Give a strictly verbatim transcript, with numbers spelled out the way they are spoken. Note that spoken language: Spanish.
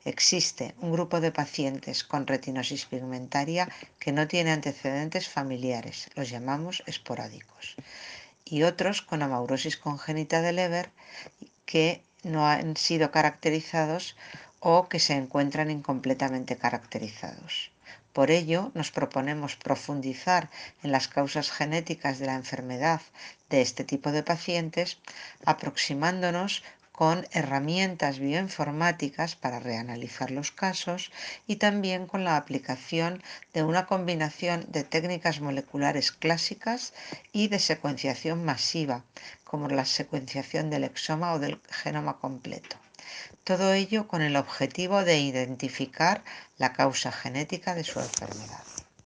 Existe un grupo de pacientes con retinosis pigmentaria que no tiene antecedentes familiares, los llamamos esporádicos, y otros con amaurosis congénita de Leber que no han sido caracterizados o que se encuentran incompletamente caracterizados. Por ello, nos proponemos profundizar en las causas genéticas de la enfermedad de este tipo de pacientes, aproximándonos con herramientas bioinformáticas para reanalizar los casos y también con la aplicación de una combinación de técnicas moleculares clásicas y de secuenciación masiva, como la secuenciación del exoma o del genoma completo. Todo ello con el objetivo de identificar la causa genética de su enfermedad.